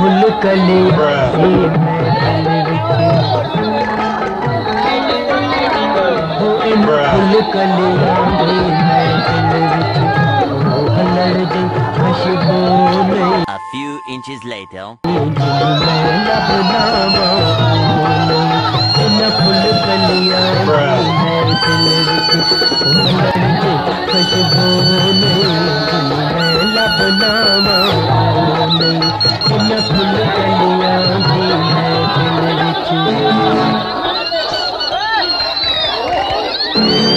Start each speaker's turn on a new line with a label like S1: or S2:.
S1: Full कलियां दी महफिल विच हो इन फुल कलियां दी महफिल विच ओ हलड़ दे खुशबू नहीं
S2: A few inches later.
S1: मैं लब लावा इन फुल कलियां दी महफिल विच ओ हलड़ दे खुशबू नहीं मैं लब लावा इन फुल कलियां दी महफिल विच